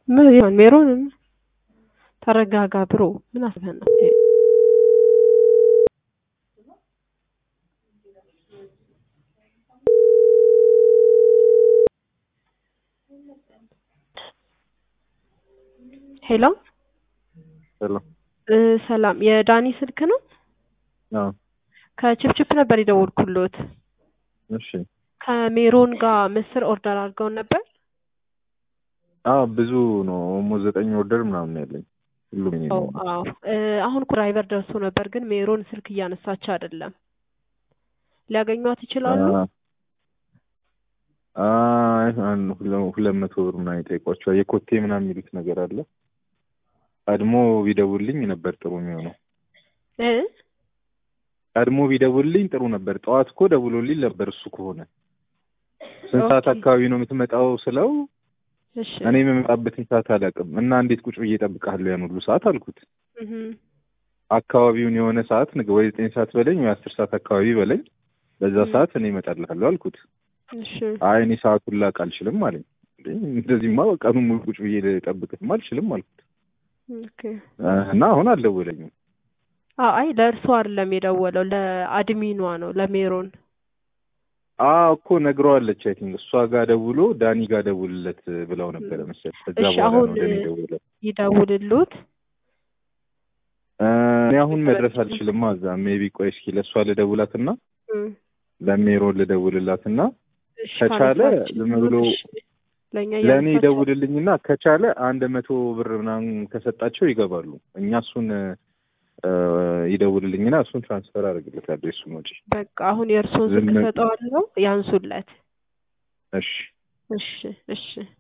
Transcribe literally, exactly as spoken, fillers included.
ምን ይሆን ሜሮንን ተረጋጋ ብሮ ምን አስበህ ነው? ሄሎ ሄሎ ሰላም የዳኒ ስልክ ነው? አዎ ከችፕችፕ ነበር የደወልኩሎት። እሺ ከሜሮን ጋር ምስር ኦርደር አድርገው ነበር? አዎ ብዙ ነው ኦልሞስት ዘጠኝ ኦርደር ምናምን ያለኝ ሁሉም እኔ አዎ ነኝ። አዎ አሁን ድራይቨር ደርሶ ነበር ግን ሜሮን ስልክ እያነሳች አይደለም። ሊያገኟት ይችላሉ? አይ አንድ ሁለት መቶ ብር ምናምን ይጠይቋቸዋል። የኮቴ ምናምን የሚሉት ነገር አለ። ቀድሞ ቢደውልኝ ነበር ጥሩ የሚሆነው። እ ቀድሞ ቢደውልኝ ጥሩ ነበር። ጠዋት እኮ ደውሎልኝ ነበር እሱ ከሆነ ስንት ሰዓት አካባቢ ነው የምትመጣው ስለው እሺ እኔ የምመጣበትን ሰዓት አላውቅም እና እንዴት ቁጭ ብዬ እጠብቅሃለሁ ያን ሁሉ ሰዓት አልኩት። እህ አካባቢውን የሆነ ሰዓት ንገ ወይ ዘጠኝ ሰዓት በለኝ ወይ አስር ሰዓት አካባቢ በለኝ በዛ ሰዓት እኔ እመጣልሃለሁ አልኩት። እሺ አይ እኔ ሰዓቱን ላውቅ አልችልም አለኝ። እንደዚህማ ቀኑን ሙሉ ቁጭ ብዬ ልጠብቅህም አልችልም አልኩት። ኦኬ እና አሁን አልደወለኝም። አይ ለእርሱ አይደለም የደወለው ለአድሚኗ ነው ለሜሮን። አዎ እኮ ነግረዋለች። አይ ቲንክ እሷ ጋር ደውሎ ዳኒ ጋር ደውልለት ብለው ነበር መሰለኝ። ከዛ በኋላ ነው ለኔ ደውለ ይደውልሉት። እኔ አሁን መድረስ አልችልም። አዛ ሜቢ ቆይ እስኪ ለእሷ ልደውላትና ለሜሮን ልደውልላትና ከቻለ ዝም ብሎ ለኔ ይደውልልኝና ከቻለ አንድ መቶ ብር ምናምን ከሰጣቸው ይገባሉ። እኛ እሱን ይደውልልኝና እሱን ትራንስፈር አደርግለታለሁ። እሱን ወጪ በቃ አሁን የእርሱን ስልክ ሰጠዋለሁ ያንሱለት። እሺ እሺ እሺ